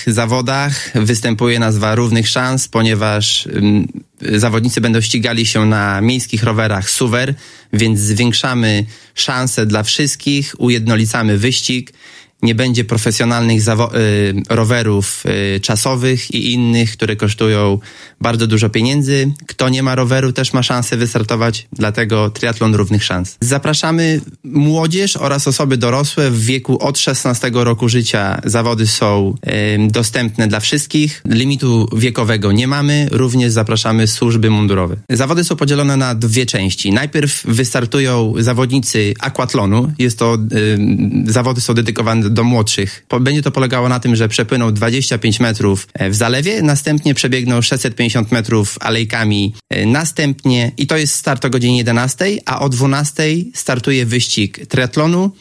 zawodach występuje nazwa równych szans, ponieważ zawodnicy będą ścigali się na miejskich rowerach Suwer, więc zwiększamy szanse dla wszystkich, ujednolicamy wyścig. Nie będzie profesjonalnych rowerów czasowych i innych, które kosztują bardzo dużo pieniędzy. Kto nie ma roweru, też ma szansę wystartować, dlatego triatlon równych szans. Zapraszamy młodzież oraz osoby dorosłe w wieku od 16 roku życia. Zawody są dostępne dla wszystkich. Limitu wiekowego nie mamy, również zapraszamy służby mundurowe. Zawody są podzielone na dwie części. Najpierw wystartują zawodnicy aquatlonu. Zawody są dedykowane do młodszych. Będzie to polegało na tym, że przepłyną 25 metrów w zalewie, następnie przebiegną 650 metrów alejkami następnie i to jest start o godzinie 11, a o 12 startuje wyścig triatlonu